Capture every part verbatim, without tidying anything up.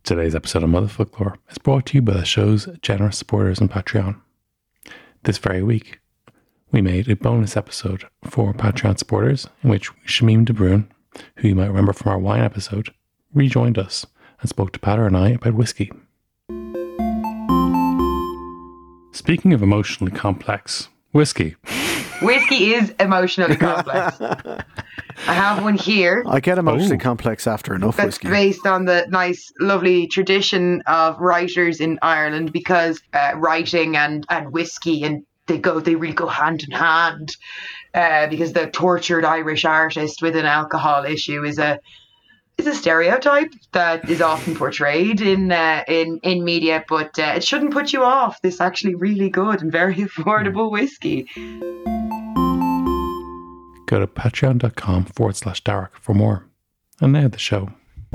Today's episode of Mother Folklore is brought to you by the show's generous supporters on Patreon. This very week, we made a bonus episode for Patreon supporters in which Shamim De Bruyne, who you might remember from our wine episode, rejoined us and spoke to Patter and I about whiskey. Speaking of emotionally complex, whiskey. Whiskey is emotionally complex. I have one here. I get emotionally Oh. complex after enough That's whiskey. based on the nice, lovely tradition of writers in Ireland, because uh, writing and, and whiskey and they go they really go hand in hand. Uh, because the tortured Irish artist with an alcohol issue is a is a stereotype that is often portrayed in uh, in in media, but uh, it shouldn't put you off this actually really good and very affordable whiskey. Go to patreon.com forward slash Darek for more. And now the show.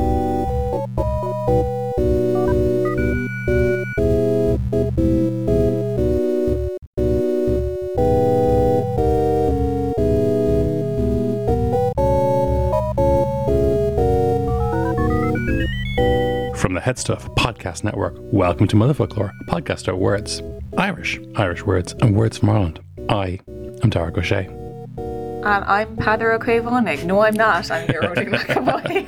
From the Head Stuff Podcast Network, welcome to Mother Folklore, a podcast about words. Irish, Irish words, and words from Ireland. I am Darek O'Shea. And I'm Peadar Ó Caomhnaigh. No, I'm not. I'm your Roddy McAvoy.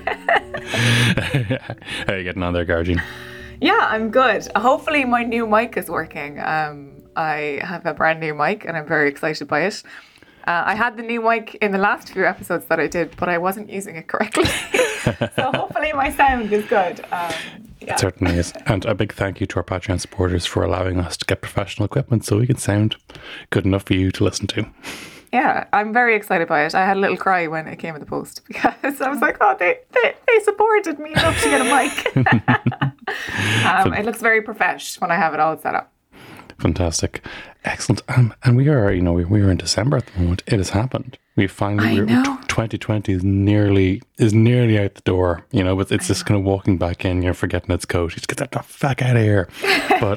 How are you getting on there, Gargine? Yeah, I'm good. Hopefully my new mic is working. Um, I have a brand new mic and I'm very excited by it. Uh, I had the new mic in the last few episodes that I did, but I wasn't using it correctly. So hopefully my sound is good. Um, yeah. It certainly is. And a big thank you to our Patreon supporters for allowing us to get professional equipment so we can sound good enough for you to listen to. Yeah, I'm very excited by it. I had a little cry when it came in the post because I was like, oh, they, they, they supported me enough to get a mic. um, it looks very professional when I have it all set up. Fantastic. Excellent. Um, and we are, you know, we, we are in December at the moment. It has happened. We finally, I we're, know. twenty twenty is nearly, is nearly out the door, you know, but it's just kind of walking back in, you're forgetting its coat. Just get that the fuck out of here. But,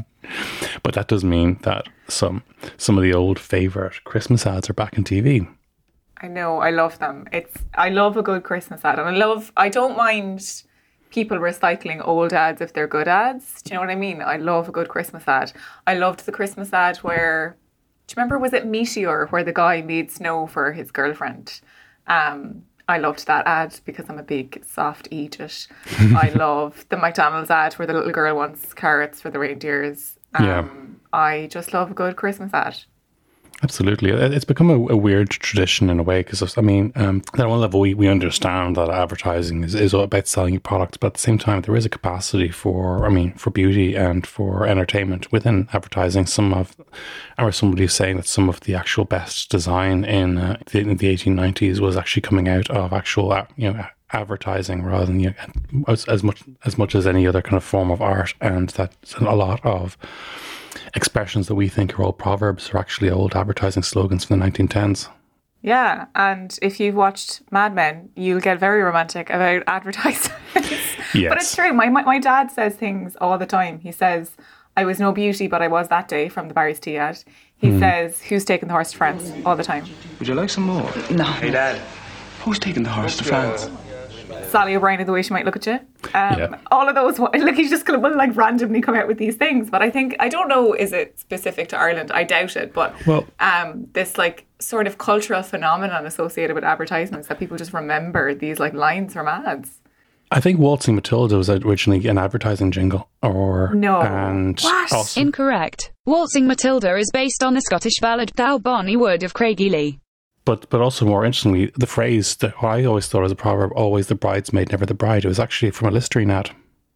but that does mean that some, some of the old favourite Christmas ads are back on T V. I know, I love them. It's I love a good Christmas ad, and I love. I don't mind people recycling old ads if they're good ads. Do you know what I mean? I love a good Christmas ad. I loved the Christmas ad where, do you remember? Was it Meteor, where the guy made snow for his girlfriend? Um, I loved that ad because I'm a big soft eat it. I love the McDonald's ad where the little girl wants carrots for the reindeers. Um, Yeah. I just love a good Christmas ad. Absolutely. It- It's become a, a weird tradition in a way because, I mean, um, at one level, we, we understand that advertising is, is all about selling your products, but at the same time, there is a capacity for, I mean, for beauty and for entertainment within advertising. Some of, I remember somebody saying that some of the actual best design in, uh, the, in the eighteen nineties was actually coming out of actual, uh, you know, advertising rather than, you know, as, as much as much as any other kind of form of art, and that a lot of expressions that we think are old proverbs are actually old advertising slogans from the nineteen tens. Yeah, and if you've watched Mad Men, you'll get very romantic about advertisements. Yes. But it's true. My, my my dad says things all the time. He says, I was no beauty, but I was that day, from the Barry's Tea ad. He Hmm. says, who's taking the horse to France, all the time. Would you like some more? No. Hey, Dad. Who's taking the horse to France? Sally O'Brien is the way she might look at you. Um, Yeah. All of those, like, he's just going to like randomly come out with these things. But I think, I don't know, is it specific to Ireland? I doubt it. But Well- um, this like sort of cultural phenomenon associated with advertisements that people just remember these like lines from ads. I think Waltzing Matilda was originally an advertising jingle, or No. and What? also Incorrect. Waltzing Matilda is based on the Scottish ballad Thou Bonny Wood of Craigie-Lee. But but also more interestingly, the phrase that I always thought was a proverb, always the bridesmaid, never the bride, it was actually from a Listerine ad.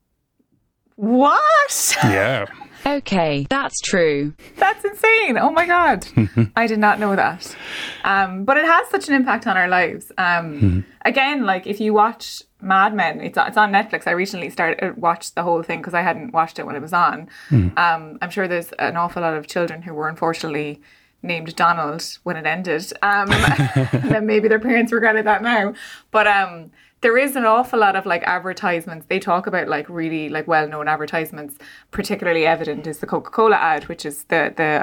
What? Yeah. Okay, that's true. That's insane. Oh my God. I did not know that. Um, but it has such an impact on our lives. Um, Again, like if you watch Mad Men, it's, it's on Netflix. I recently started watched the whole thing because I hadn't watched it when it was on. Um, I'm sure there's an awful lot of children who were unfortunately named Donald when it ended. Um, and then maybe their parents regretted that now. But um, there is an awful lot of like advertisements. They talk about like really like well-known advertisements. Particularly evident is the Coca-Cola ad, which is the the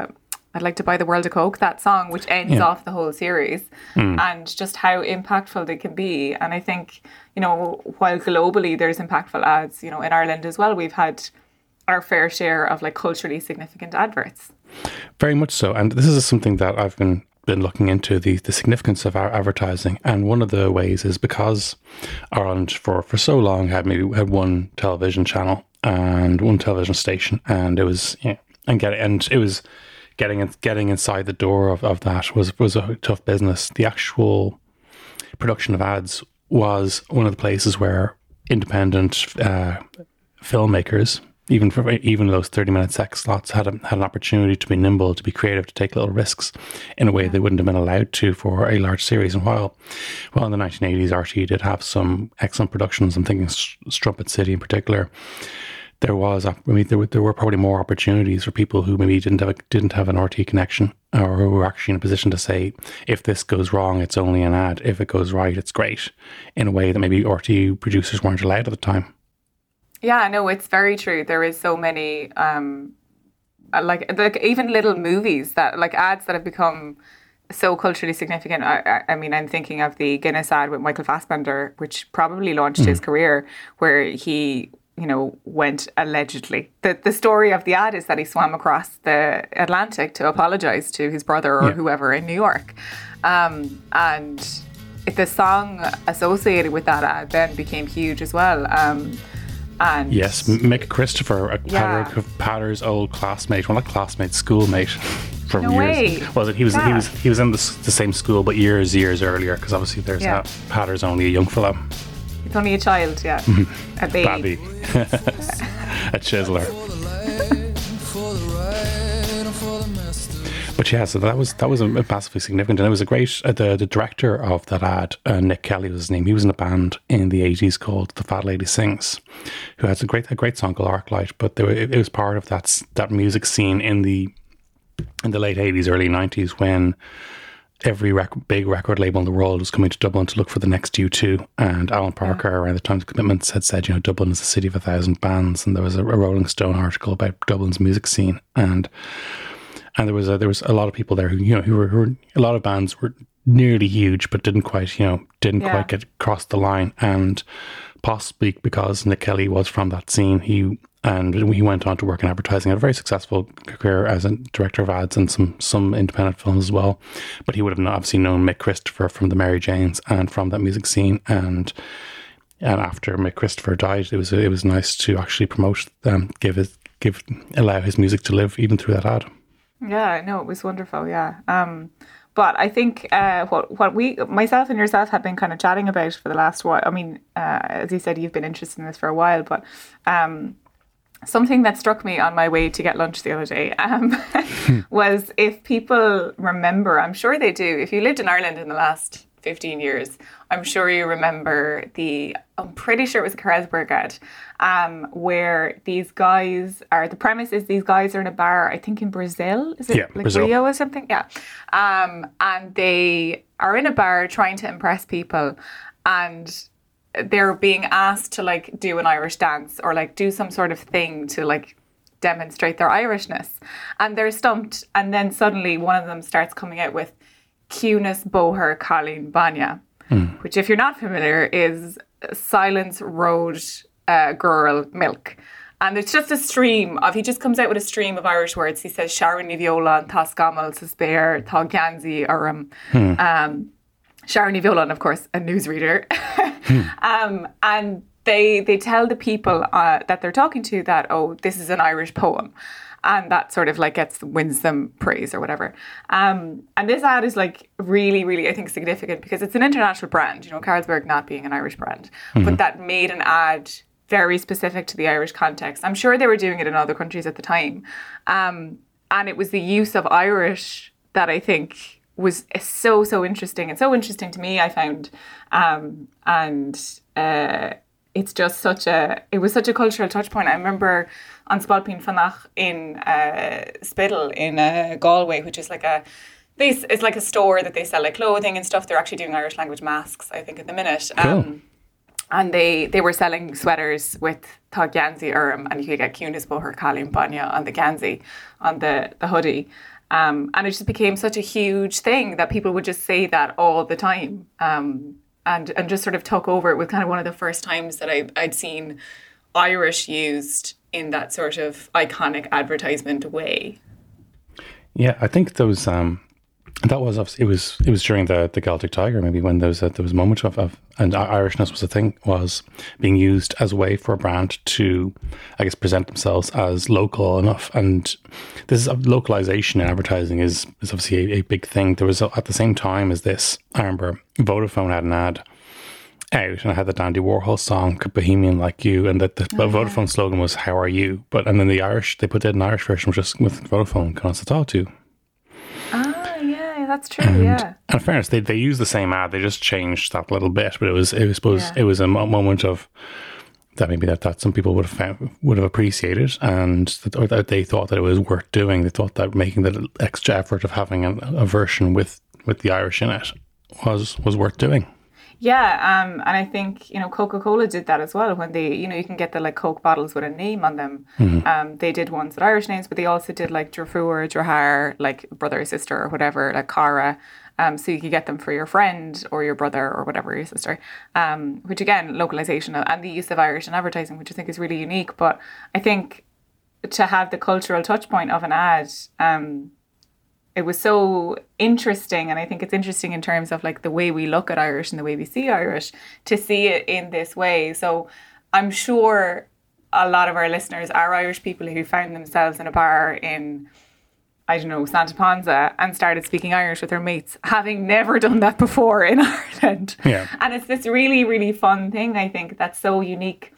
I'd like to buy the world of Coke, that song, which ends Yeah. off the whole series, Mm. and just how impactful they can be. And I think, you know, while globally there's impactful ads, you know, in Ireland as well, we've had our fair share of like culturally significant adverts. Very much so. And this is something that I've been been looking into, the, the significance of our advertising. And one of the ways is because Ireland for, for so long had maybe had one television channel and one television station, and it was, you know, and get and it was getting in, getting inside the door of, of that was was a tough business. The actual production of ads was one of the places where independent uh, filmmakers, even for even those thirty minute sec slots, had a, had an opportunity to be nimble, to be creative, to take little risks in a way they wouldn't have been allowed to for a large series. And while, while in the nineteen eighties, R T E did have some excellent productions, I'm thinking Strumpet City in particular, there was, I mean, there were, there were probably more opportunities for people who maybe didn't have a, didn't have an R T E connection, or who were actually in a position to say, if this goes wrong, it's only an ad. If it goes right, it's great, in a way that maybe R T E producers weren't allowed at the time. Yeah, no, it's very true. There is so many, um, like, like even little movies that, like ads that have become so culturally significant. I, I, I mean, I'm thinking of the Guinness ad with Michael Fassbender, which probably launched mm. his career, where he, you know, went allegedly. The the story of the ad is that he swam across the Atlantic to apologise to his brother or yeah. whoever in New York. Um, and the song associated with that ad then became huge as well. Um, And yes, Mick Christopher, a yeah. Patrick Patter's old classmate, well, not classmate, schoolmate from no years. Way. Was it? He was yeah. he was he was in the, the same school, but years years earlier, because obviously there's yeah. that Patter's only a young fella. It's only a child, yeah, a baby, Babby, a chiseler. But yeah, so that was that was massively significant, and it was a great. Uh, the the director of that ad, uh, Nick Kelly was his name. He was in a band in the eighties called The Fat Lady Sings, who has a great a great song called Arclight. But they were, it, it was part of that that music scene in the in the late eighties, early nineties, when every rec- big record label in the world was coming to Dublin to look for the next U two. And Alan Parker, yeah. around the Times of Commitments, had said, you know, Dublin is a city of a thousand bands, and there was a, a Rolling Stone article about Dublin's music scene, and. And there was a, there was a lot of people there who, you know, who were, who were a lot of bands were nearly huge, but didn't quite, you know, didn't yeah. quite get across the line. And possibly because Nick Kelly was from that scene, he and he went on to work in advertising, had a very successful career as a director of ads and some some independent films as well. But he would have obviously known Mick Christopher from the Mary Janes and from that music scene. And and after Mick Christopher died, it was it was nice to actually promote them, give his give allow his music to live even through that ad. Yeah, no, it was wonderful. Yeah. Um, but I think uh, what what we, myself and yourself, had been kind of chatting about for the last while. I mean, uh, as you said, you've been interested in this for a while, but um, something that struck me on my way to get lunch the other day um, was, if people remember, I'm sure they do, if you lived in Ireland in the last fifteen years, I'm sure you remember the, I'm pretty sure it was a Carlsberg ad, um, where these guys are, the premise is these guys are in a bar, I think in Brazil, is it yeah, like Brazil. Rio or something? Yeah. Um, and they are in a bar trying to impress people, and they're being asked to like do an Irish dance or like do some sort of thing to like demonstrate their Irishness. And they're stumped, and then suddenly one of them starts coming out with Cúnas Bóthar Colleen Banya, mm. which, if you're not familiar, is Silence Road uh, Girl Milk. And it's just a stream of, he just comes out with a stream of Irish words. He says, Sharon Ní Bheoláin, Tá Scamal sa Spéir, Tá Ganzi, or um, mm. um, Sharon Ní Bheoláin, of course, a newsreader. mm. um, and they they tell the people uh, that they're talking to that, oh, this is an Irish poem. And that sort of like gets wins them praise or whatever. Um, and this ad is like really, really, I think, significant because it's an international brand, you know, Carlsberg not being an Irish brand, mm-hmm. but that made an ad very specific to the Irish context. I'm sure they were doing it in other countries at the time. Um, and it was the use of Irish that I think was so, so interesting. And so interesting to me, I found. Um, and uh, it's just such a, it was such a cultural touch point. I remember on Spalpín Fannach in uh, Spiddle in uh, Galway, which is like a, this it's like a store that they sell like clothing and stuff. They're actually doing Irish language masks, I think, at the minute. Cool. Um, and they, they were selling sweaters with Tá Ganzi Urim, and you could get Cúnas Bóthar Colleen Banya on the Ganzi, on the, the hoodie. Um, and it just became such a huge thing that people would just say that all the time. Um, and, and just sort of took over. It was kind of one of the first times that I, I'd seen Irish used in that sort of iconic advertisement way. Yeah, I think those um, that was obviously it was it was during the the Celtic Tiger, maybe, when there was a, there was a moment of, of and Irishness was a thing, was being used as a way for a brand to, I guess, present themselves as local enough. And this is localization in advertising is is obviously a, a big thing. There was a, at the same time as this, I remember Vodafone had an ad out, and I had the Dandy Warhol song "Bohemian Like You," and that the oh, Vodafone yeah. slogan was "How are you?" But and then the Irish, they put it in an Irish version, which is with Vodafone, "Can I talk to?" Ah, yeah, that's true. And, yeah. And in fairness, they they used the same ad, they just changed that little bit. But it was it was suppose yeah. it was a moment of that maybe that, that some people would have found, would have appreciated, and that, or that they thought that it was worth doing. They thought that making the extra effort of having a, a version with with the Irish in it was was worth doing. Yeah, um, and I think, you know, Coca-Cola did that as well when they, you know, you can get the like Coke bottles with a name on them. Mm-hmm. Um, they did ones with Irish names, but they also did like Drafur, Drahar, like brother or sister or whatever, like Cara. Um, so you could get them for your friend or your brother or whatever, your sister. Um, which again, localization and the use of Irish in advertising, which I think is really unique. But I think to have the cultural touch point of an ad, um, it was so interesting, and I think it's interesting in terms of like the way we look at Irish and the way we see Irish, to see it in this way. So I'm sure a lot of our listeners are Irish people who found themselves in a bar in, I don't know, Santa Ponsa and started speaking Irish with their mates, having never done that before in Ireland. Yeah. And it's this really, really fun thing, I think, that's so unique.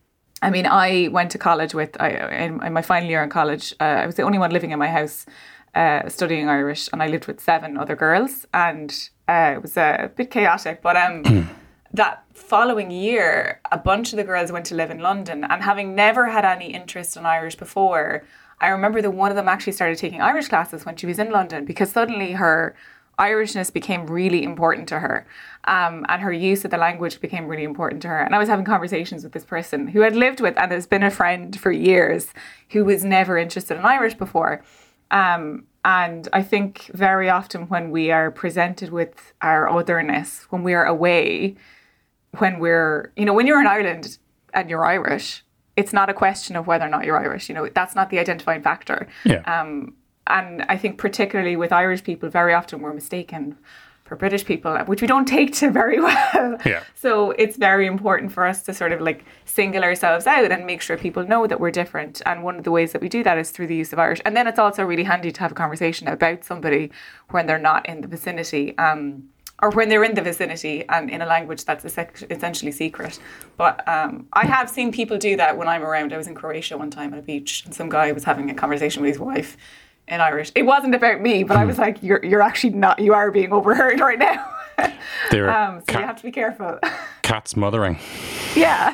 I mean, I went to college with, I, in, in my final year in college, uh, I was the only one living in my house Uh, studying Irish, and I lived with seven other girls, and uh, it was a bit chaotic, but um, that following year a bunch of the girls went to live in London, and having never had any interest in Irish before, I remember that one of them actually started taking Irish classes when she was in London, because suddenly her Irishness became really important to her, um, and her use of the language became really important to her. And I was having conversations with this person who I'd lived with and has been a friend for years, who was never interested in Irish before. Um, and I think very often when we are presented with our otherness, when we are away, when we're, you know, when you're in Ireland and you're Irish, it's not a question of whether or not you're Irish. You know, that's not the identifying factor. Yeah. Um, and I think particularly with Irish people, very often we're mistaken for British people, which we don't take to very well. Yeah. So it's very important for us to sort of like single ourselves out and make sure people know that we're different. And one of the ways that we do that is through the use of Irish. And then it's also really handy to have a conversation about somebody when they're not in the vicinity, um, or when they're in the vicinity and in a language that's essentially secret. But um, I have seen people do that when I'm around. I was in Croatia one time at a beach, and some guy was having a conversation with his wife in Irish. It wasn't about me, but I was like, you're you're actually not, you are being overheard right now. um, so cat, you have to be careful. Cats mothering. Yeah.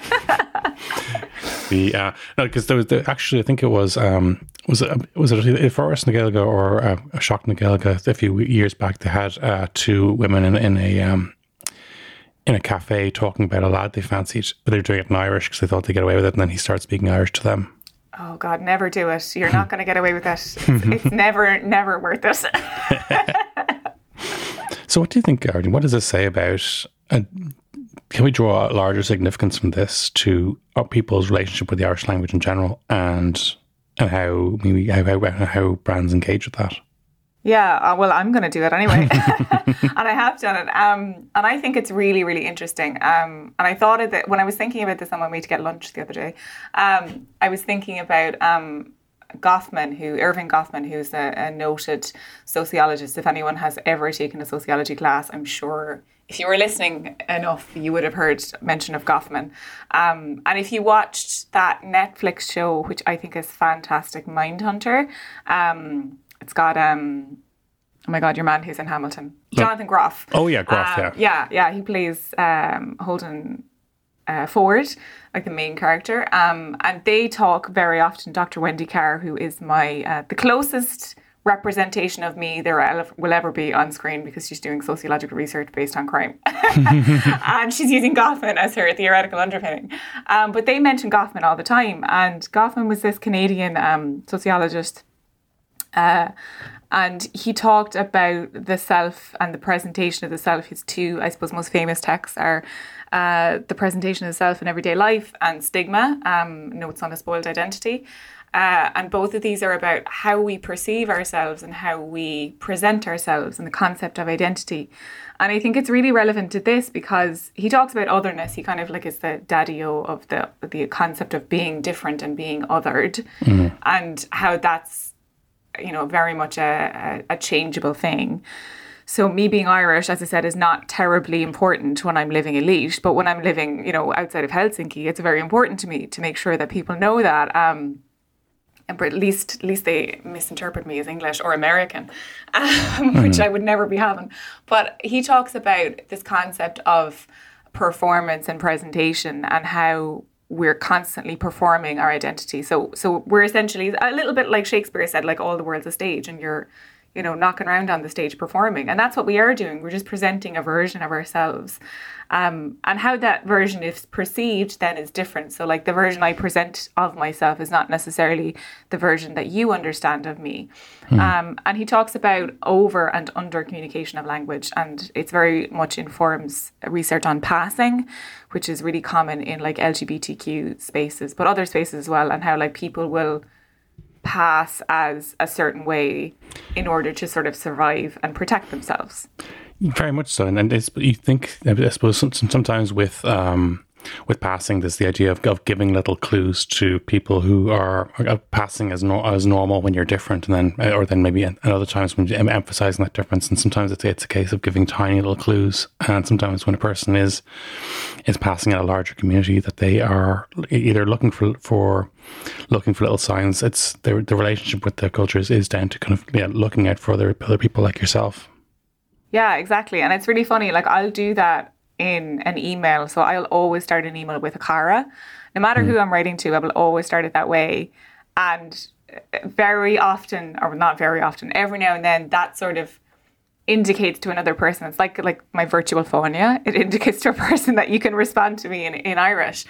the uh, no, because there was the, actually, I think it was um, was it was it a Forest na Gaeilge or a, a Shock na Gaeilge a few years back? They had uh, two women in in a um, in a cafe talking about a lad they fancied, but they were doing it in Irish because they thought they'd get away with it, and then he started speaking Irish to them. Oh God, never do it. You're not going to get away with it. It's, it's never, never worth it. So what do you think, Arden? What does this say about, uh, can we draw a larger significance from this to uh, people's relationship with the Irish language in general, and and how, maybe, how, how, how brands engage with that? Yeah, uh, well, I'm going to do it anyway. And I have done it. Um, and I think it's really, really interesting. Um, and I thought of it when I was thinking about this on my way to get lunch the other day. Um, I was thinking about um, Goffman, who Irving Goffman, who's a, a noted sociologist. If anyone has ever taken a sociology class, I'm sure if you were listening enough, you would have heard mention of Goffman. Um, and if you watched that Netflix show, which I think is fantastic, Mindhunter, um, it's got, um, oh my God, your man who's in Hamilton, Jonathan Groff. Oh yeah, Groff, um, yeah. Yeah, yeah, he plays um, Holden uh, Ford, like the main character. Um, and they talk very often, Doctor Wendy Carr, who is my, uh, the closest representation of me there will ever be on screen, because she's doing sociological research based on crime. And she's using Goffman as her theoretical underpinning. Um, but they mention Goffman all the time. And Goffman was this Canadian um, sociologist. Uh, And he talked about the self and the presentation of the self. His two, I suppose, most famous texts are uh, The Presentation of the Self in Everyday Life and Stigma, um, Notes on a Spoiled Identity. Uh, and both of these are about how we perceive ourselves and how we present ourselves and the concept of identity. And I think it's really relevant to this because he talks about otherness. He kind of like is the daddy-o of the, the concept of being different and being othered, mm-hmm. and how that's, you know, very much a, a, a changeable thing. So me being Irish, as I said, is not terribly important when I'm living in Laois, but when I'm living, you know, outside of Helsinki, it's very important to me to make sure that people know that. Um, And at least, at least they misinterpret me as English or American, um, which mm. I would never be having. But he talks about this concept of performance and presentation and how we're constantly performing our identity. So, so we're essentially a little bit like Shakespeare said, like all the world's a stage, and you're, you know, knocking around on the stage performing, and that's what we are doing. We're just presenting a version of ourselves. Um, and how that version is perceived then is different. So like the version I present of myself is not necessarily the version that you understand of me. Hmm. Um, and he talks about over and under communication of language. And it's very much informs research on passing, which is really common in like L G B T Q spaces, but other spaces as well. And how like people will pass as a certain way in order to sort of survive and protect themselves. Very much so, and, and it's, you think, I suppose, sometimes with um, with passing, there's the idea of, of giving little clues to people who are, are passing as no, as normal when you're different, and then, or then maybe at other times when you're emphasizing that difference. And sometimes it's it's a case of giving tiny little clues, and sometimes when a person is is passing in a larger community, that they are either looking for for looking for little signs. It's their the relationship with the cultures is down to kind of yeah, looking out for other other people like yourself. Yeah, exactly. And it's really funny. Like I'll do that in an email. So I'll always start an email with a Cara. No matter mm. who I'm writing to, I will always start it that way. And very often, or not very often, every now and then that sort of indicates to another person. It's like like my virtual phone, yeah? It indicates to a person that you can respond to me in, in Irish.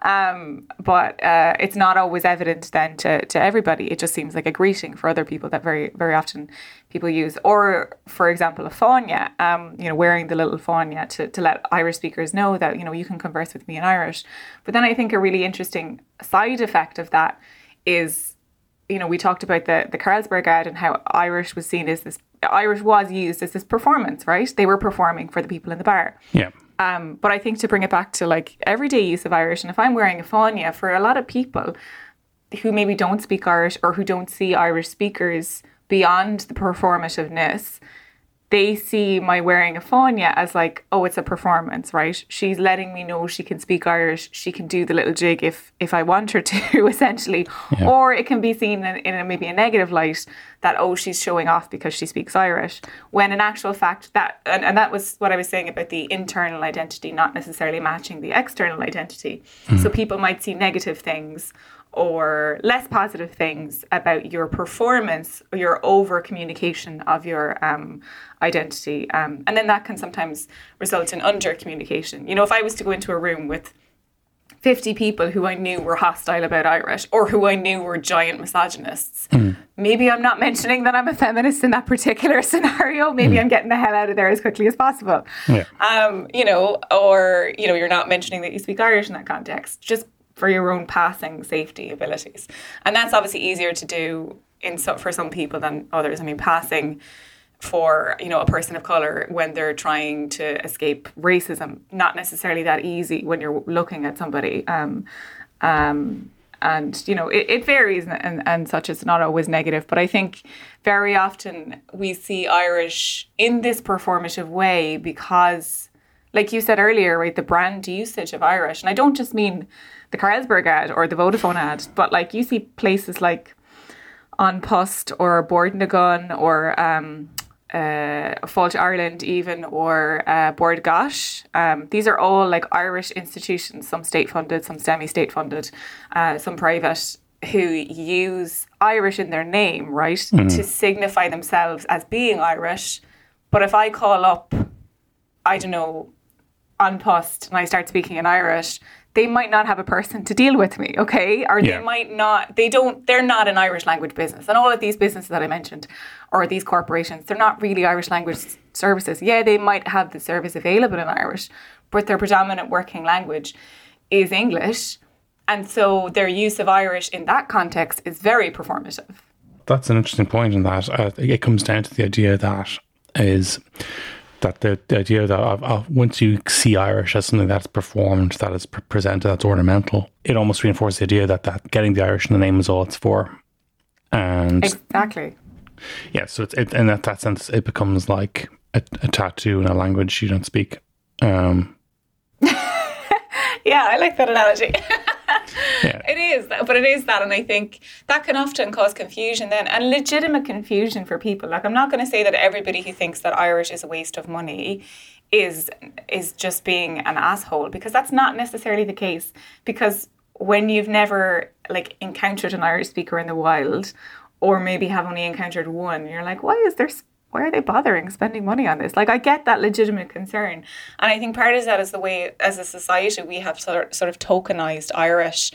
Um, but uh, it's not always evident then to, to everybody. It just seems like a greeting for other people that very very often people use. Or, for example, a fáinne, um, you know, wearing the little fáinne to, to let Irish speakers know that, you know, you can converse with me in Irish. But then I think a really interesting side effect of that is, you know, we talked about the, the Carlsberg ad and how Irish was seen as this, Irish was used as this performance, right? They were performing for the people in the bar. Yeah. Um, but I think to bring it back to like everyday use of Irish, and if I'm wearing a fáinne, for a lot of people who maybe don't speak Irish or who don't see Irish speakers beyond the performativeness, they see my wearing a fáinne as like, oh, it's a performance, right? She's letting me know she can speak Irish. She can do the little jig if if I want her to, essentially. Yeah. Or it can be seen in, in a, maybe a negative light that, oh, she's showing off because she speaks Irish. When in actual fact, that, and, and that was what I was saying about the internal identity not necessarily matching the external identity. Mm-hmm. So people might see negative things or less positive things about your performance or your over communication of your um, identity. Um, and then that can sometimes result in under communication. You know, if I was to go into a room with fifty people who I knew were hostile about Irish or who I knew were giant misogynists, mm. maybe I'm not mentioning that I'm a feminist in that particular scenario. Maybe mm. I'm getting the hell out of there as quickly as possible. Yeah. Um, you know, or, you know, you're not mentioning that you speak Irish in that context. Just for your own passing safety abilities. And that's obviously easier to do in so, for some people than others. I mean, passing for, you know, a person of colour when they're trying to escape racism, not necessarily that easy when you're looking at somebody. Um, um, and, you know, it, it varies and, and, and such. It's not always negative. But I think very often we see Irish in this performative way because, like you said earlier, right, the brand usage of Irish. And I don't just mean the Carlsberg ad or the Vodafone ad, but like you see places like An Post or Bord na Gun or um, uh, Fáilte Ireland even, or uh, Bord Gáis. Um, these are all like Irish institutions, some state funded, some semi-state funded, uh, some private, who use Irish in their name, right, mm. to signify themselves as being Irish. But if I call up, I don't know, An Post and I start speaking in Irish, they might not have a person to deal with me, okay? Or Yeah. they might not, they don't, they're not an Irish language business. And all of these businesses that I mentioned, or these corporations, they're not really Irish language services. Yeah, they might have the service available in Irish, but their predominant working language is English. And so their use of Irish in that context is very performative. That's an interesting point in that uh, it comes down to the idea that is that the, the idea that of, of once you see Irish as something that's performed, that is pre- presented, that's ornamental, it almost reinforces the idea that, that getting the Irish in the name is all it's for. And Exactly. yeah, so it's it, in that, that sense, it becomes like a, a tattoo in a language you don't speak. Um, Yeah, I like that analogy. yeah. It is, but it is that, and I think that can often cause confusion then, and legitimate confusion for people. Like, I'm not going to say that everybody who thinks that Irish is a waste of money is is just being an asshole, because that's not necessarily the case. Because when you've never like encountered an Irish speaker in the wild, or maybe have only encountered one, you're like, why is there? Why are they bothering spending money on this? Like, I get that legitimate concern. And I think part of that is the way, as a society, we have sort of, sort of tokenized Irish.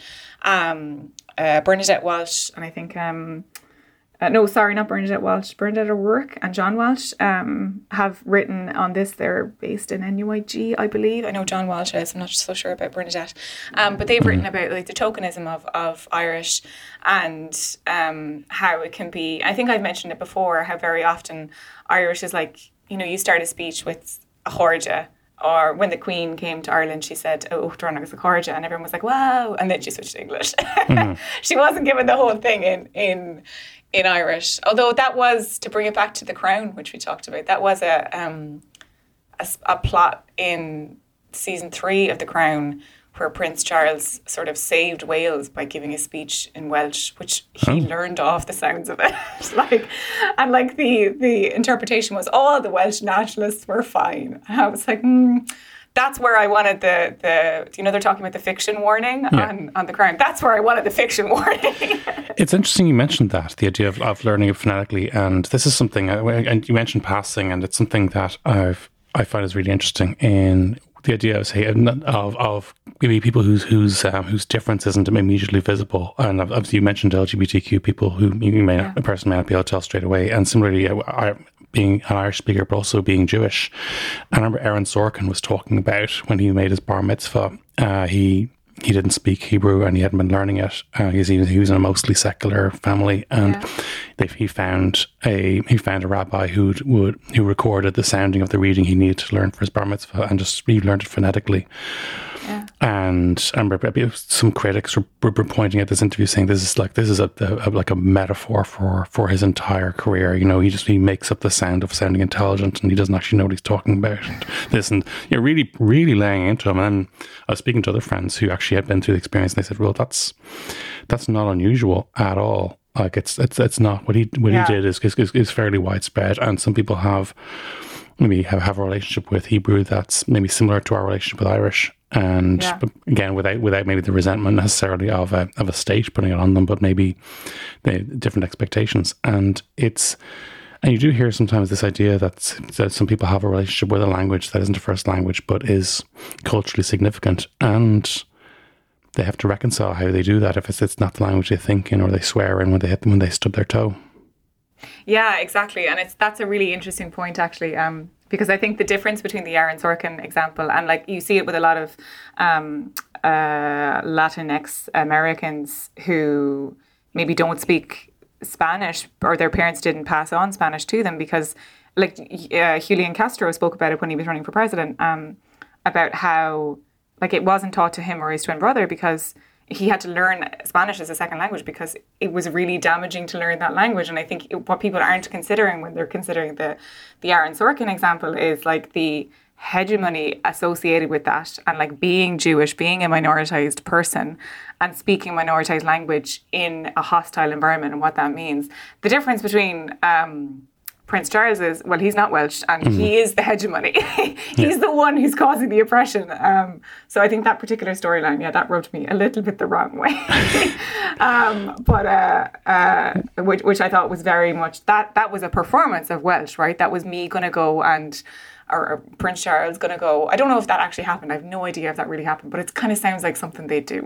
Um, uh, Bernadette Walsh, and I think, um, uh, no, sorry, not Bernadette Walsh, Bernadette O'Rourke and John Walsh um, have written on this. They're based in N U I G, I believe. I know John Walsh is, I'm not so sure about Bernadette. Um, but they've written about like the tokenism of, of Irish and um, how it can be. I think I've mentioned it before, how very often Irish is like, you know, you start a speech with a Chorja. Or when the Queen came to Ireland, she said, oh, Dronnag's a Chorja. And everyone was like, wow. And then she switched to English. Mm-hmm. She wasn't given the whole thing in, in in Irish. Although that was, to bring it back to The Crown, which we talked about, that was a, um, a, a plot in season three of The Crown where Prince Charles sort of saved Wales by giving a speech in Welsh, which he oh. learned off the sounds of it. like, and like the the interpretation was, all the Welsh nationalists were fine. And I was like, hmm, that's where I wanted the, the, you know, they're talking about the fiction warning yeah. on, on The Crown. That's where I wanted the fiction warning. It's interesting you mentioned that, the idea of, of learning it phonetically. And this is something, and you mentioned passing, and it's something that I've, I find is really interesting in the idea of, say, of, of maybe people whose whose um, whose difference isn't immediately visible. And obviously you mentioned L G B T Q people who you may not, a person may not be able to tell straight away. And similarly, I, being an Irish speaker, but also being Jewish. I remember Aaron Sorkin was talking about when he made his bar mitzvah, uh, he he didn't speak Hebrew and he hadn't been learning it. Uh, he, was, he was in a mostly secular family, and yeah. they, he found a he found a rabbi who would who recorded the sounding of the reading he needed to learn for his bar mitzvah, and just he learned it phonetically. Yeah. And I remember some critics were, were pointing at this interview saying this is like this is a, a like a metaphor for, for his entire career. You know, he just he makes up the sound of sounding intelligent, and he doesn't actually know what he's talking about. And this and you're really really laying into him. And I was speaking to other friends who actually had been through the experience, and they said, "Well, that's that's not unusual at all. Like it's it's it's not what he what yeah. he did is, is is fairly widespread, and some people have." Maybe have, have a relationship with Hebrew that's maybe similar to our relationship with Irish, and yeah. again without without maybe the resentment necessarily of a of a state putting it on them, but maybe the different expectations. And it's and you do hear sometimes this idea that, that some people have a relationship with a language that isn't a first language but is culturally significant, and they have to reconcile how they do that if it's it's not the language they think in or they swear in when they hit when they stub their toe. Yeah, exactly. And it's that's a really interesting point, actually, um, because I think the difference between the Aaron Sorkin example and like you see it with a lot of um, uh, Latinx Americans who maybe don't speak Spanish or their parents didn't pass on Spanish to them, because like uh, Julian Castro spoke about it when he was running for president, um, about how like it wasn't taught to him or his twin brother because he had to learn Spanish as a second language because it was really damaging to learn that language. And I think it, what people aren't considering when they're considering the, the Aaron Sorkin example is like the hegemony associated with that, and like being Jewish, being a minoritized person and speaking minoritized language in a hostile environment and what that means. The difference between um, Prince Charles is, well, he's not Welsh, and mm-hmm. he is the hegemony. He's yeah. the one who's causing the oppression. Um, so I think that particular storyline, yeah, that rubbed me a little bit the wrong way. um, but uh, uh, which, which I thought was very much, that that was a performance of Welsh, right? That was me going to go and or, or Prince Charles going to go. I don't know if that actually happened. I have no idea if that really happened, but it kind of sounds like something they do.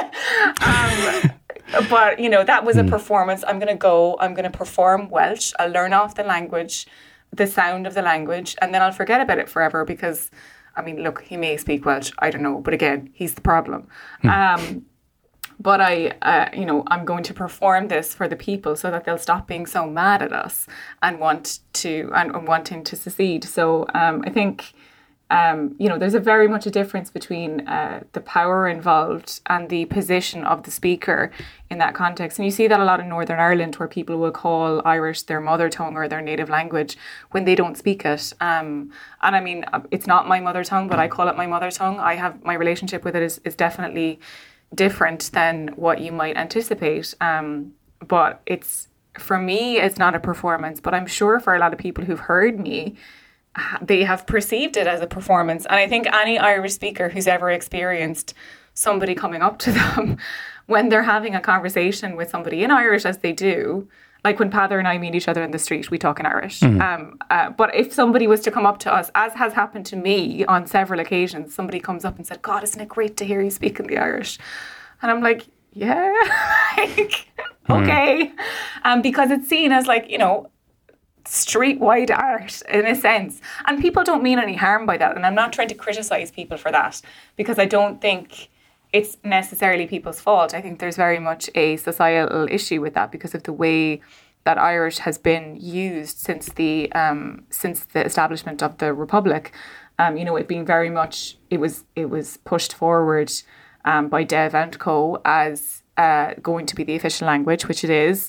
um, but, you know, that was a performance. I'm going to go, I'm going to perform Welsh. I'll learn off the language, the sound of the language, and then I'll forget about it forever because, I mean, look, he may speak Welsh. I don't know. But again, he's the problem. Um, but I, uh, you know, I'm going to perform this for the people so that they'll stop being so mad at us and want to, and, and wanting to secede. So um, I think, um, you know, there's a very much a difference between uh, the power involved and the position of the speaker in that context. And you see that a lot in Northern Ireland, where people will call Irish their mother tongue or their native language when they don't speak it. Um, and I mean, it's not my mother tongue, but I call it my mother tongue. I have, my relationship with it is, is definitely different than what you might anticipate. Um, but it's, for me, it's not a performance, but I'm sure for a lot of people who've heard me, they have perceived it as a performance. And I think any Irish speaker who's ever experienced somebody coming up to them when they're having a conversation with somebody in Irish, as they do, like when Pather and I meet each other in the street, we talk in Irish. Mm-hmm. Um, uh, but if somebody was to come up to us, as has happened to me on several occasions, somebody comes up and said, God, isn't it great to hear you speak in the Irish? And I'm like, yeah, like, okay. Mm-hmm. Um, because it's seen as like, you know, street-wide art in a sense. And people don't mean any harm by that. And I'm not trying to criticise people for that, because I don't think it's necessarily people's fault. I think there's very much a societal issue with that because of the way that Irish has been used since the um, since the establishment of the Republic. Um, you know, it being very much, it was it was pushed forward um, by Dev and Co as uh, going to be the official language, which it is,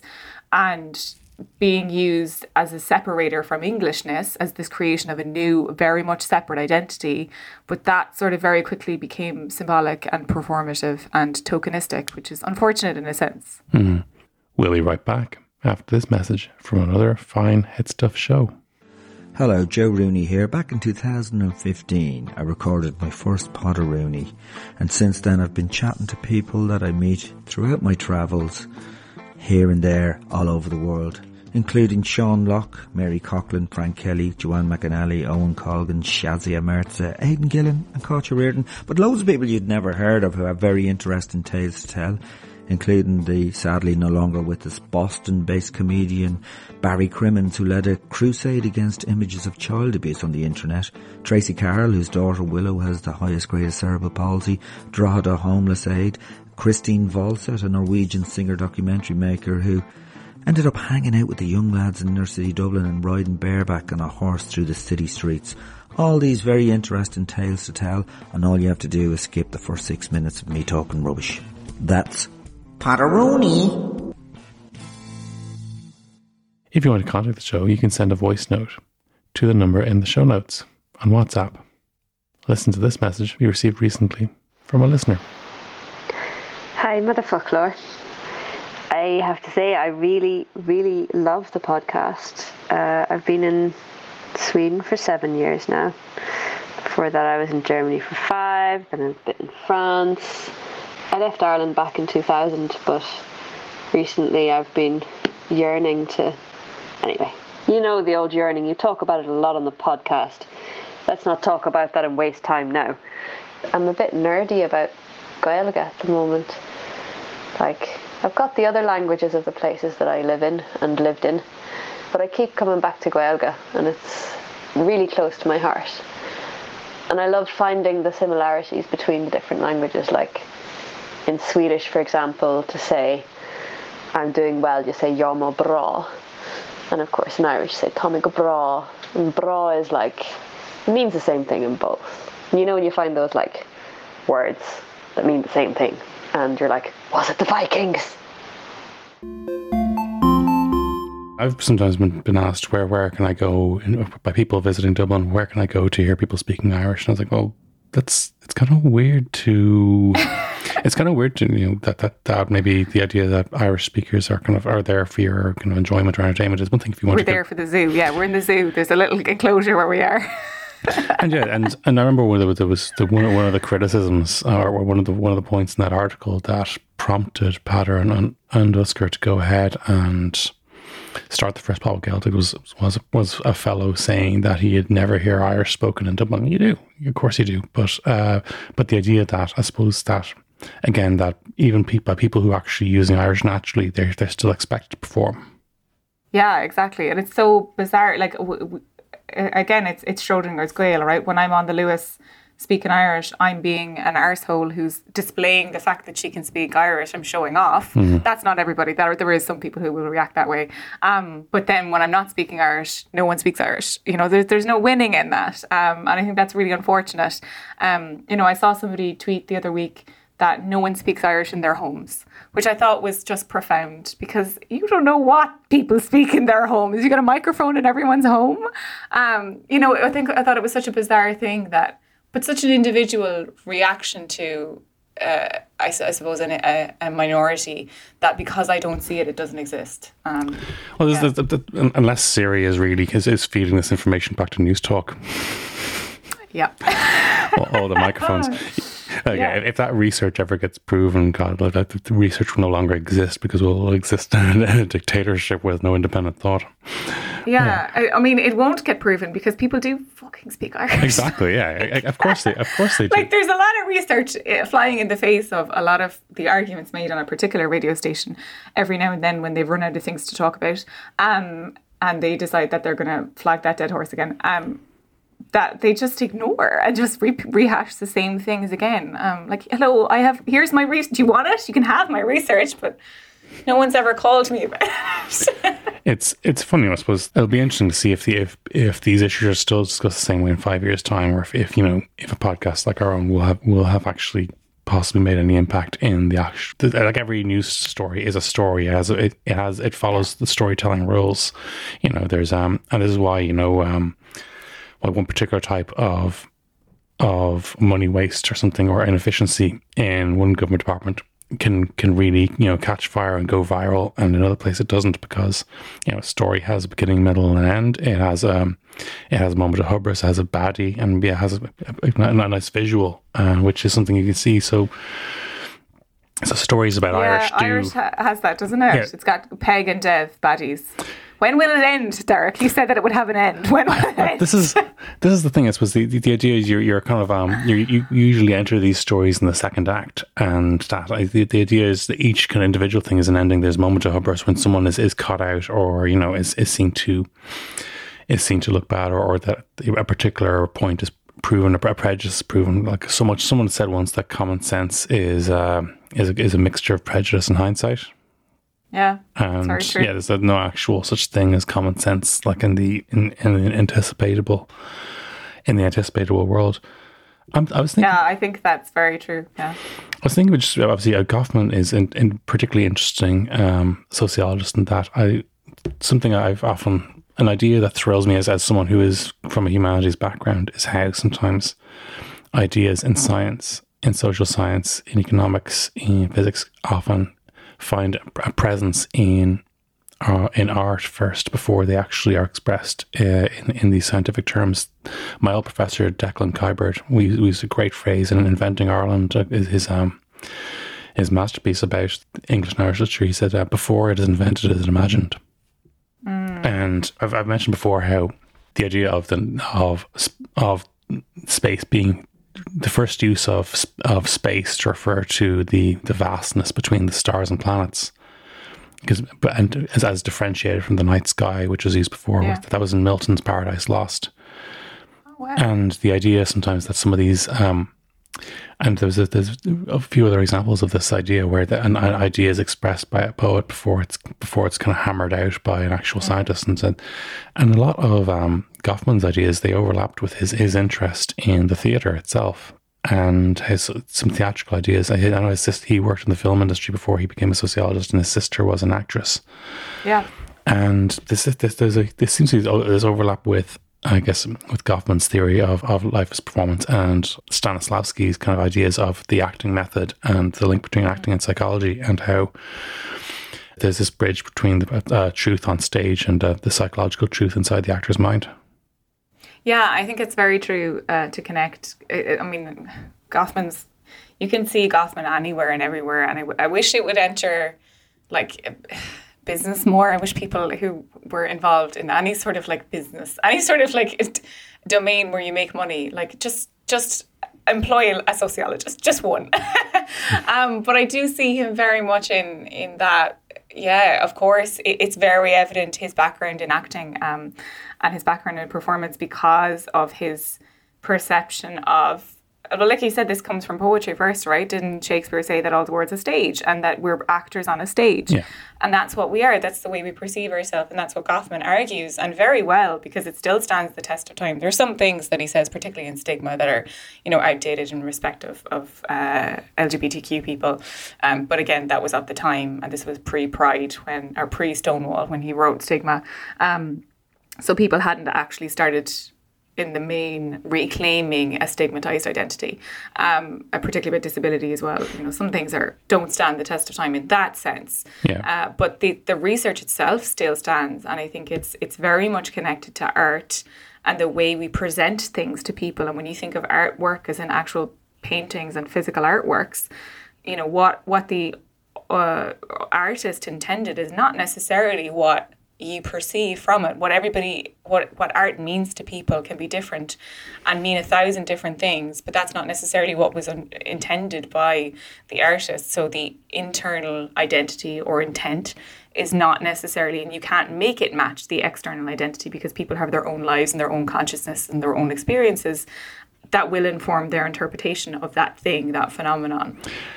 and being used as a separator from Englishness, as this creation of a new, very much separate identity. But that sort of very quickly became symbolic and performative and tokenistic, which is unfortunate in a sense. Mm-hmm. We'll be right back after this message from another fine Head Stuff show. Hello, Joe Rooney here. Back in two thousand fifteen, I recorded my first Pod of Rooney, and since then I've been chatting to people that I meet throughout my travels, here and there, all over the world, including Sean Locke, Mary Coughlin, Frank Kelly, Joanne McAnally, Owen Colgan, Shazia Mertza, Aidan Gillen and Katja Reardon, but loads of people you'd never heard of who have very interesting tales to tell, including the sadly no longer with us Boston-based comedian Barry Crimmins, who led a crusade against images of child abuse on the internet, Tracy Carroll, whose daughter Willow has the highest grade of cerebral palsy, Drogheda Homeless Aid, Christine Volset, a Norwegian singer documentary maker who ended up hanging out with the young lads in inner city Dublin and riding bareback on a horse through the city streets. All these very interesting tales to tell, and all you have to do is skip the first six minutes of me talking rubbish. That's Pod of Rooney. If you want to contact the show, you can send a voice note to the number in the show notes on WhatsApp. Listen to this message we received recently from a listener. Hi, Motherfucklore. I have to say, I really, really love the podcast. Uh, I've been in Sweden for seven years now. Before that, I was in Germany for five, then a bit in France. I left Ireland back in two thousand, but recently I've been yearning to... Anyway, you know the old yearning. You talk about it a lot on the podcast. Let's not talk about that and waste time now. I'm a bit nerdy about Gaeilge at the moment. Like, I've got the other languages of the places that I live in and lived in, but I keep coming back to Gaeilge, and it's really close to my heart. And I love finding the similarities between the different languages. Like in Swedish, for example, to say I'm doing well, you say jag mår bra. And of course in Irish you say ta mig bra. And bra is like, it means the same thing in both. And you know when you find those like words that mean the same thing, and you're like, was it the Vikings? I've sometimes been, been asked where where can I go in, by people visiting Dublin, where can I go to hear people speaking Irish? And I was like, well, that's it's kind of weird to it's kind of weird to you know that that that maybe the idea that Irish speakers are kind of are there for your kind of enjoyment or entertainment is one thing. If you want, we're to there go, for the zoo. Yeah, we're in the zoo. There's a little enclosure where we are. and yeah, and and I remember when there was, there was the, one one of the criticisms or one of the one of the points in that article that prompted Pather and and Usker to go ahead and start the first pub Gaeltacht was was was a fellow saying that he had never hear Irish spoken in Dublin. You do, of course you do, but uh, but the idea that I suppose that again that even people people who are actually using Irish naturally, they're they're still expected to perform. Yeah, exactly, and it's so bizarre. Like w- w- again, it's it's Schrodinger's Gael, right? When I'm on the Lewis speaking Irish, I'm being an arsehole who's displaying the fact that she can speak Irish. I'm showing off. Mm-hmm. That's not everybody. There, there is some people who will react that way. Um, but then when I'm not speaking Irish, no one speaks Irish. You know, there's there's no winning in that. Um, and I think that's really unfortunate. Um, you know, I saw somebody tweet the other week that no one speaks Irish in their homes, which I thought was just profound, because you don't know what people speak in their homes. You got a microphone in everyone's home. Um, you know, I think I thought it was such a bizarre thing that, but such an individual reaction to, uh, I, I suppose, an, a, a minority, that because I don't see it, it doesn't exist. Um, well, yeah. the, the, the, unless Syria is really is, is feeding this information back to News Talk. Yeah. all, all the microphones. Okay, yeah. If that research ever gets proven, God, like that, the research will no longer exist, because we'll exist in a dictatorship with no independent thought. Yeah, yeah. I, I mean, it won't get proven because people do fucking speak Irish. Exactly. Yeah, of course they. Of course they do. Like, there's a lot of research flying in the face of a lot of the arguments made on a particular radio station every now and then when they've run out of things to talk about, um, and they decide that they're going to flag that dead horse again. Um, that they just ignore and just re- rehash the same things again. Um, like, hello, I have, here's my research. Do you want it? You can have my research, but no one's ever called me about it. it's it's funny, I suppose. It'll be interesting to see if the if, if these issues are still discussed the same way in five years' time, or if, if you know, if a podcast like our own will have will have actually possibly made any impact in the actual, like every news story is a story. It has it, it has it follows the storytelling rules. You know, there's um and this is why, you know, um like one particular type of of money waste or something, or inefficiency in one government department can can really, you know, catch fire and go viral, and another place it doesn't, because, you know, a story has a beginning, middle, and an end. It has um it has a moment of hubris, it has a baddie, and yeah, it has a, a, a nice visual, uh, which is something you can see. So so stories about yeah, Irish do Irish ha- has that, doesn't it? Yeah. It's got Peg and Dev baddies. When will it end, Derek? You said that it would have an end. When will it end? This is this is the thing. I suppose the, the, the idea is you're you're kind of um you're, you usually enter these stories in the second act, and that the, the idea is that each kind of individual thing is an ending. There's a moment of hubris when someone is, is caught out, or, you know, is, is seen to is seen to look bad, or, or that a particular point is proven, a prejudice is proven. Like so much, someone said once that common sense is uh, is a, is a mixture of prejudice and hindsight. Yeah, and very true. yeah, there's no actual such thing as common sense, like in the in, in the anticipatable in the anticipatable world. I'm, I was thinking, yeah, I think that's very true. Yeah, I was thinking, just obviously, uh, Goffman is in, in particularly interesting um, sociologist in that I something I've often an idea that thrills me as as someone who is from a humanities background is how sometimes ideas in science, in social science, in economics, in physics often find a presence in uh, in art first before they actually are expressed uh, in in these scientific terms. My old professor Declan Kybert, we used a great phrase in Inventing Ireland, uh, his um his masterpiece about English and Irish literature. He said, uh, "Before it is invented, it is imagined." Mm. And I've I've mentioned before how the idea of the of of space being the first use of of space to refer to the, the vastness between the stars and planets, because and as, as differentiated from the night sky, which was used before. Yeah. That was in Milton's Paradise Lost. Oh, wow. And the idea sometimes that some of these, um, and there's a, there's a few other examples of this idea where the, an, an idea is expressed by a poet before it's before it's kind of hammered out by an actual yeah. scientist, and said, and a lot of um, Goffman's ideas, they overlapped with his his interest in the theatre itself and his some theatrical ideas. I, I know his sister, he worked in the film industry before he became a sociologist, and his sister was an actress. Yeah, and this this there's a this seems to be there's overlap with, I guess, with Goffman's theory of, of life as performance and Stanislavski's kind of ideas of the acting method and the link between acting and psychology, and how there's this bridge between the uh, truth on stage and uh, the psychological truth inside the actor's mind. Yeah, I think it's very true uh, to connect. I, I mean, Goffman's, you can see Goffman anywhere and everywhere, and I, w- I wish it would enter, like, business more. I wish people who were involved in any sort of like business, any sort of like domain where you make money, like just just employ a sociologist, just one. um, but I do see him very much in in that. Yeah, of course, it, it's very evident his background in acting um, and his background in performance because of his perception of. Well, like you said, this comes from poetry first, right? Didn't Shakespeare say that all the world's a stage and that we're actors on a stage? Yeah. And that's what we are. That's the way we perceive ourselves. And that's what Goffman argues, and very well, because it still stands the test of time. There's some things that he says, particularly in Stigma, that are, you know, outdated in respect of, of uh, L G B T Q people. Um, but again, that was at the time, and this was pre-Pride, when or pre-Stonewall, when he wrote Stigma. Um, so people hadn't actually started in the main reclaiming a stigmatized identity, um, particularly with disability as well. You know, some things are don't stand the test of time in that sense. Yeah. Uh, but the, the research itself still stands, and I think it's it's very much connected to art and the way we present things to people. And when you think of artwork as in actual paintings and physical artworks, you know, what what the uh, artist intended is not necessarily what you perceive from it. What everybody, what what art means to people can be different and mean a thousand different things, but that's not necessarily what was un- intended by the artist. So the internal identity or intent is not necessarily, and you can't make it match the external identity, because people have their own lives and their own consciousness and their own experiences that will inform their interpretation of that thing, that phenomenon.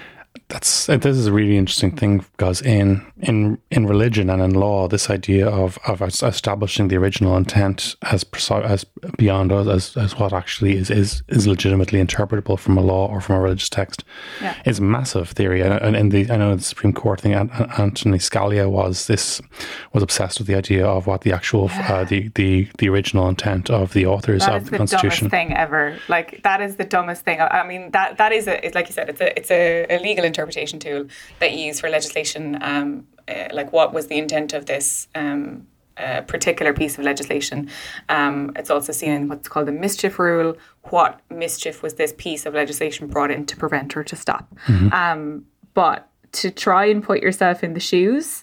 That's this is a really interesting thing, because in in in religion and in law, this idea of of establishing the original intent as as beyond us as, as what actually is, is is legitimately interpretable from a law or from a religious text, yeah, is a massive theory. And in the I know the Supreme Court thing, Anthony Scalia was this was obsessed with the idea of what the actual yeah. uh, the the the original intent of the authors that of the, the Constitution. That is the dumbest thing ever. Like that is the dumbest thing. I mean that that is a it's like you said, it's a it's a, a legal interpretation tool that you use for legislation, um, uh, like what was the intent of this um, uh, particular piece of legislation. Um, it's also seen in what's called the mischief rule. What mischief was this piece of legislation brought in to prevent or to stop? Mm-hmm. Um, but to try and put yourself in the shoes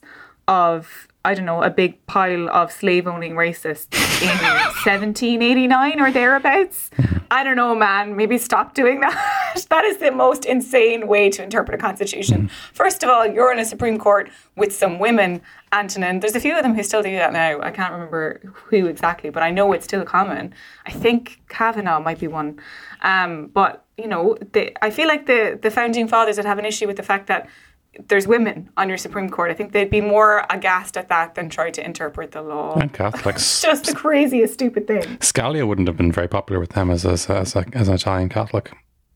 of, I don't know, a big pile of slave-owning racists in seventeen eighty-nine or thereabouts. I don't know, man. Maybe stop doing that. That is the most insane way to interpret a constitution. First of all, you're in a Supreme Court with some women, Antonin. There's a few of them who still do that now. I can't remember who exactly, but I know it's still common. I think Kavanaugh might be one. Um, but, you know, the, I feel like the, the Founding Fathers would have an issue with the fact that there's women on your Supreme Court. I think they'd be more aghast at that than try to interpret the law. And Catholics. It's just the craziest, stupid thing. Scalia wouldn't have been very popular with them as, as, as, a, as an Italian Catholic.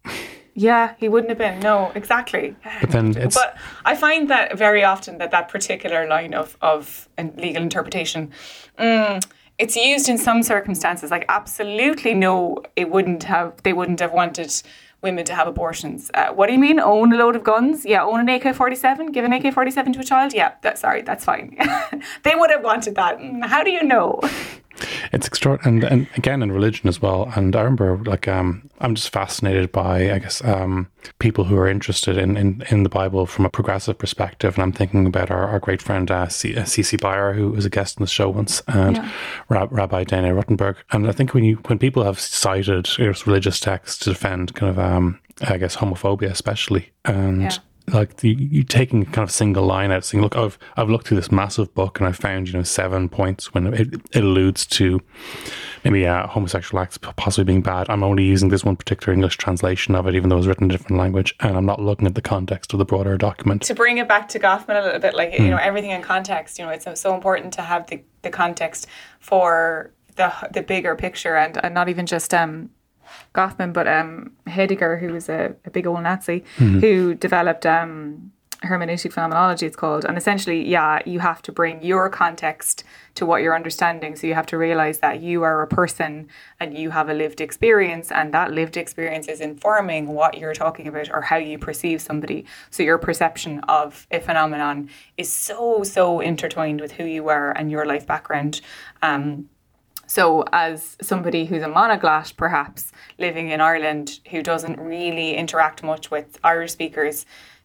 Yeah, he wouldn't have been. No, exactly. But then it's... But I find that very often that that particular line of, of legal interpretation, mm, it's used in some circumstances. Like, absolutely no, it wouldn't have, they wouldn't have wanted women to have abortions. Uh, what do you mean? Own a load of guns? Yeah, own an A K forty-seven? Give an A K forty-seven to a child? Yeah, that, sorry, that's fine. They would have wanted that. How do you know? It's extraordinary, and, and again in religion as well. And I remember, like, um, I'm just fascinated by, I guess, um, people who are interested in, in, in the Bible from a progressive perspective. And I'm thinking about our, our great friend uh, C- uh, C C Beyer, who was a guest on the show once, and yeah. Rab- Rabbi Dana Ruttenberg. And I think when you when people have cited you know, religious texts to defend kind of, um, I guess, homophobia especially, and yeah. like the, you taking kind of single line out, saying, "Look, I've I've looked through this massive book and I found you know seven points when it, it alludes to maybe uh, homosexual acts possibly being bad. I'm only using this one particular English translation of it, even though it's written in a different language, and I'm not looking at the context of the broader document." To bring it back to Goffman a little bit, like mm. you know, everything in context. You know, it's so, so important to have the, the context for the the bigger picture, and, and not even just um. Goffman, but um, Heidegger, who was a, a big old Nazi, mm-hmm. who developed um, hermeneutic phenomenology, it's called. And essentially, yeah, you have to bring your context to what you're understanding. So you have to realize that you are a person and you have a lived experience, and that lived experience is informing what you're talking about or how you perceive somebody. So your perception of a phenomenon is so, so intertwined with who you are and your life background. Um, So as somebody who's a monoglot, perhaps, living in Ireland, who doesn't really interact much with Irish speakers,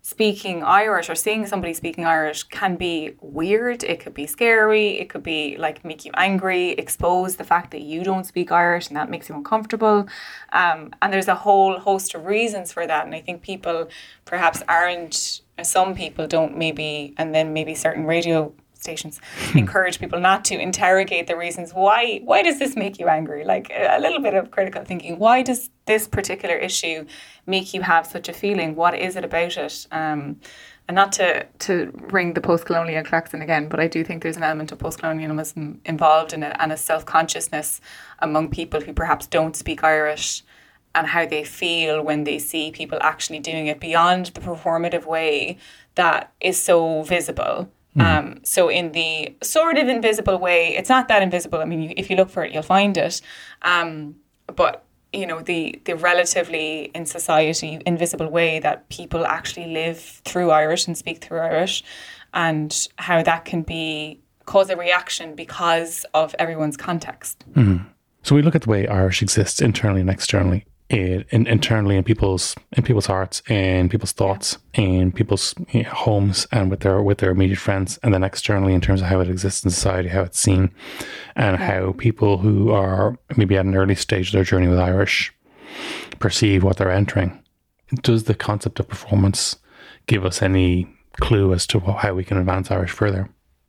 speaking Irish or seeing somebody speaking Irish can be weird. It could be scary. It could be like make you angry, expose the fact that you don't speak Irish and that makes you uncomfortable. Um, and there's a whole host of reasons for that. And I think people perhaps aren't, some people don't maybe, and then maybe certain radio stations encourage people not to interrogate the reasons why why does this make you angry, like a little bit of critical thinking. Why does this particular issue make you have such a feeling? What is it about it? Um, and not to to ring the post-colonial klaxon again, but I do think there's an element of post-colonialism involved in it, and a self-consciousness among people who perhaps don't speak Irish, and how they feel when they see people actually doing it beyond the performative way that is so visible. Mm. Um, so in the sort of invisible way, it's not that invisible. I mean, you, if you look for it, you'll find it. Um, but, you know, the, the relatively in society invisible way that people actually live through Irish and speak through Irish, and how that can be cause a reaction because of everyone's context. Mm. So we look at the way Irish exists internally and externally. In, in, internally in people's in people's hearts, in people's thoughts, in people's, you know, homes, and with their with their immediate friends, and then externally in terms of how it exists in society, how it's seen, and yeah. how people who are maybe at an early stage of their journey with Irish perceive what they're entering. Does the concept of performance give us any clue as to how we can advance Irish further?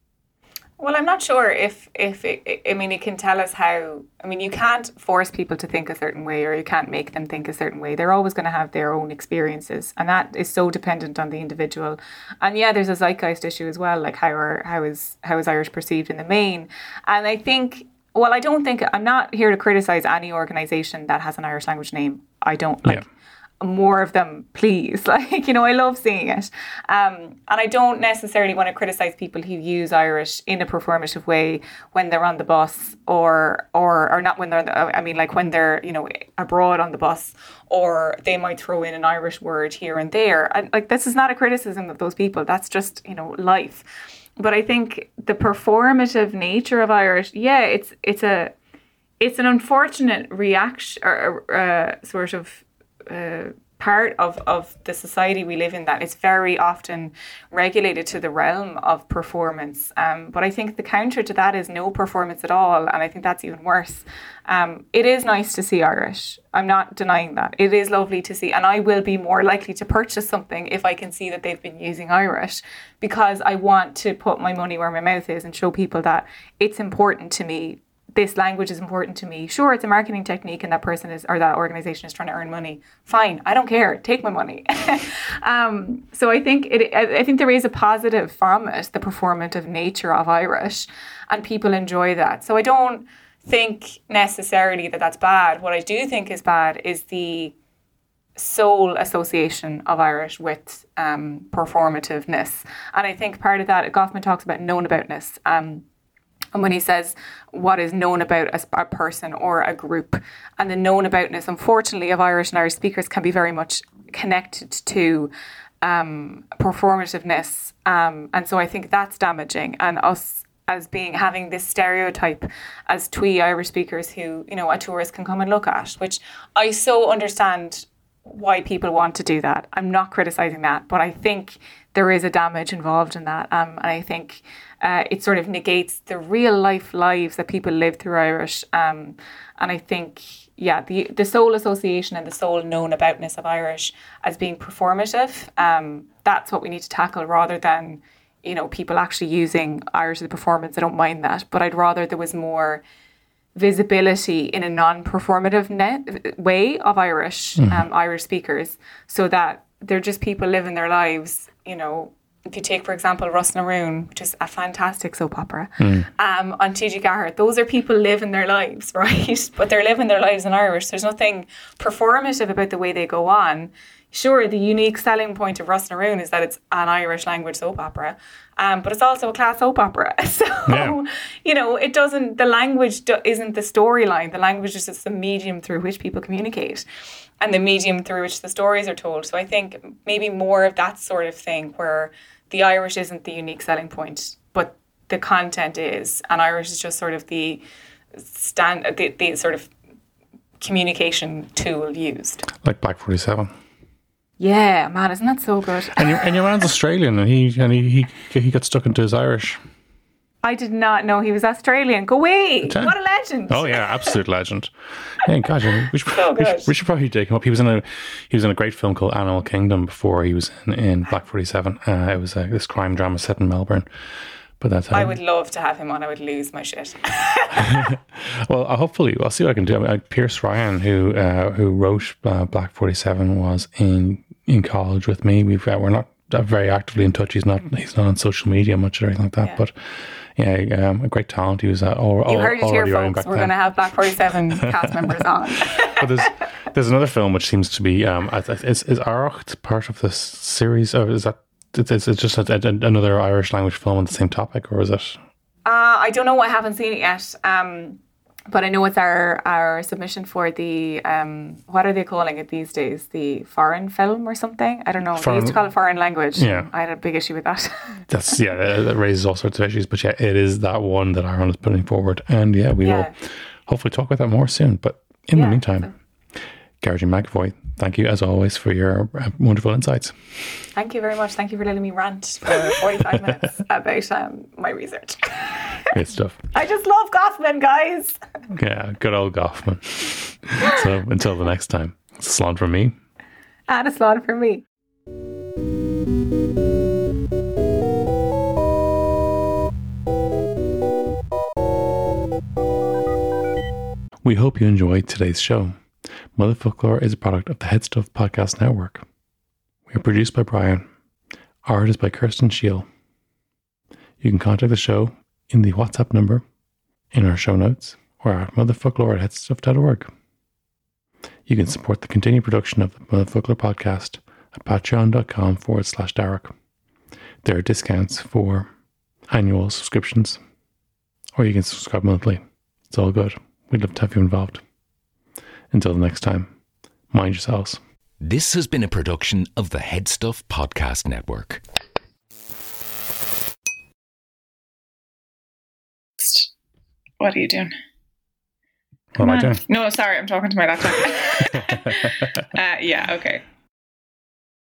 Well, I'm not sure if, if it, I mean, it can tell us how, I mean, you can't force people to think a certain way, or you can't make them think a certain way. They're always going to have their own experiences, and that is so dependent on the individual. And yeah, there's a zeitgeist issue as well, like how are, how is, how is Irish perceived in the main? And I think, well, I don't think, I'm not here to criticize any organisation that has an Irish language name. I don't, like, yeah. more of them, please. Like, you know, I love seeing it. Um, and I don't necessarily want to criticize people who use Irish in a performative way when they're on the bus, or, or, or not when they're, I mean, like when they're, you know, abroad on the bus, or they might throw in an Irish word here and there. And like, this is not a criticism of those people. That's just, you know, life. But I think the performative nature of Irish, yeah, it's, it's a, it's an unfortunate reaction, or uh, sort of, Uh, part of, of the society we live in, that is very often regulated to the realm of performance. Um, but I think the counter to that is no performance at all. And I think that's even worse. Um, it is nice to see Irish. I'm not denying that. It is lovely to see. And I will be more likely to purchase something if I can see that they've been using Irish, because I want to put my money where my mouth is and show people that it's important to me. This language is important to me. Sure, it's a marketing technique and that person is, or that organization is trying to earn money. Fine, I don't care. Take my money. um, so I think it. I think there is a positive from it, the performative nature of Irish, and people enjoy that. So I don't think necessarily that that's bad. What I do think is bad is the sole association of Irish with um, performativeness. And I think part of that, Goffman talks about known aboutness. Um, And when he says what is known about a, a person or a group, and the known aboutness, unfortunately, of Irish and Irish speakers can be very much connected to um, performativeness. Um, and so I think that's damaging. And us as being, having this stereotype as twee Irish speakers who, you know, a tourist can come and look at, which I so understand why people want to do that. I'm not criticising that, but I think there is a damage involved in that. Um, and I think uh, it sort of negates the real life lives that people live through Irish. Um, and I think, yeah, the, the sole association and the sole known aboutness of Irish as being performative, um, that's what we need to tackle, rather than, you know, people actually using Irish as a performance. I don't mind that, but I'd rather there was more visibility in a non-performative net way of Irish, mm-hmm. um, Irish speakers, so that they're just people living their lives. You know, if you take, for example, Russ Naroon, which is a fantastic soap opera, mm. um, on T G Garrett, those are people living their lives, right? But they're living their lives in Irish. There's nothing performative about the way they go on. Sure, the unique selling point of Russ Naroon is that it's an Irish language soap opera, um, but it's also a class soap opera. So, yeah. you know, it doesn't, the language do, isn't the storyline. The language is just the medium through which people communicate, and the medium through which the stories are told. So I think maybe more of that sort of thing, where the Irish isn't the unique selling point, but the content is, and Irish is just sort of the stand, the, the sort of communication tool used. Like Black forty-seven. Yeah, man, isn't that so good? And your, and your man's Australian, and he and he, he he got stuck into his Irish. I did not know he was Australian. Go away! Ten. What a legend! Oh yeah, absolute legend. Hey, God, we should, So we, good. should, we should probably take him up. He was in a he was in a great film called Animal Kingdom before he was in, in Black forty-seven. Uh, it was a, this crime drama set in Melbourne. But that's how I would love to have him on. I would lose my shit. Well, uh, hopefully, I'll see what I can do. I mean, uh, Pierce Ryan, who uh, who wrote uh, Black forty-seven, was in in college with me. We've uh, we're not uh, very actively in touch. He's not he's not on social media much or anything like that. Yeah. But yeah, um, a great talent. He was uh, all, You all, heard it here, already writing folks. back We're then. going to have Black forty-seven cast members on. But there's there's another film which seems to be um, I- I- is is Aracht part of this series, or is that it's it's it's just a, a, another Irish language film on the same topic, or is it? Uh, I don't know. I haven't seen it yet. Um, but I know it's our, our submission for the, um, what are they calling it these days? The foreign film or something? I don't know. Foreign- They used to call it foreign language. Yeah. I had a big issue with that. That's yeah, that that raises all sorts of issues. But yeah, it is that one that Ireland is putting forward, and yeah, we Yeah. will hopefully talk about that more soon. But in Yeah, the meantime, Garrett McAvoy, thank you as always for your uh, wonderful insights. Thank you very much. Thank you for letting me rant for forty-five minutes about um, my research. Great stuff. I just love Goffman, guys. Yeah, good old Goffman. So until the next time, it's a salon from me. And a slot for me. We hope you enjoyed today's show. Mother Folklore is a product of the Head Stuff Podcast Network. We are produced by Brian. Art is by Kirsten Scheel. You can contact the show in the WhatsApp number in our show notes or at motherfolklore at headstuff dot org. You can support the continued production of the Mother Folklore podcast at patreon.com forward slash Derek. There are discounts for annual subscriptions, or you can subscribe monthly. It's all good. We'd love to have you involved. Until the next time, mind yourselves. This has been a production of the Head Stuff Podcast Network. What are you doing? What am I doing? No, sorry, I'm talking to my laptop. uh, yeah, okay.